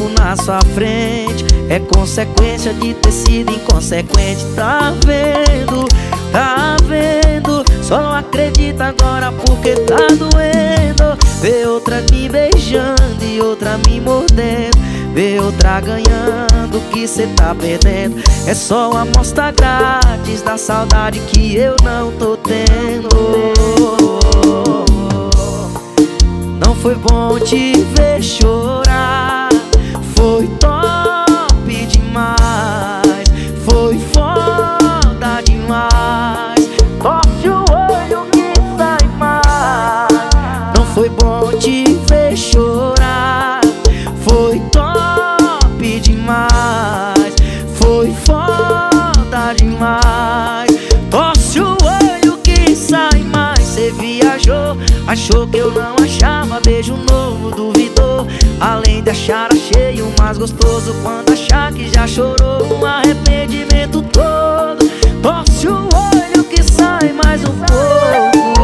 na sua frente é consequência de ter sido inconsequente. Tá vendo, tá vendo? Só não acredita agora porque tá doendo. Vê outra me beijando e outra me mordendo. Vê outra ganhando que cê tá perdendo. É só uma amostra grátis da saudade que eu não tô tendo. Não foi bom te ver chorar, foi top demais, foi foda demais. Torce o olho que sai mais. Não foi bom te ver chorar, foi top demais, foi foda demais. Torce o olho que sai mais. Cê viajou, achou que eu não achava beijo novo, duvidou. Além de achar, achei o mais gostoso. Quando achar que já chorou, um arrependimento todo. Torce o olho que sai mais um pouco.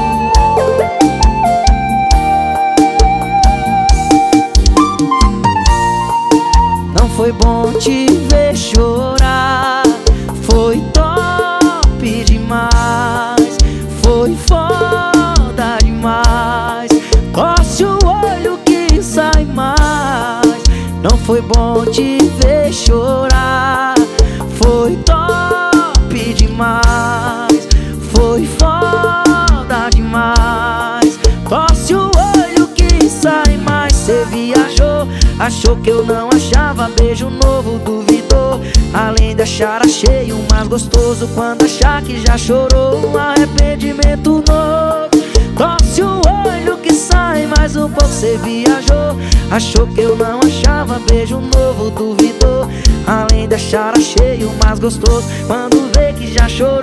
Não foi bom te ver chorar, foi top demais, foi foda demais. Torce o olho que sai mais. Não foi bom te ver chorar, foi top demais, foi foda demais. Torce o olho que sai mais. Cê viajou, achou que eu não achava beijo novo, duvidou. Além de achar, achei o mais gostoso. Quando achar que já chorou, um arrependimento novo. Torce o olho que sai mais um pouco. Cê viajou, achou que eu não achava beijo novo, duvidou. Além de achar, achei o mais gostoso. Quando vê que já chorou,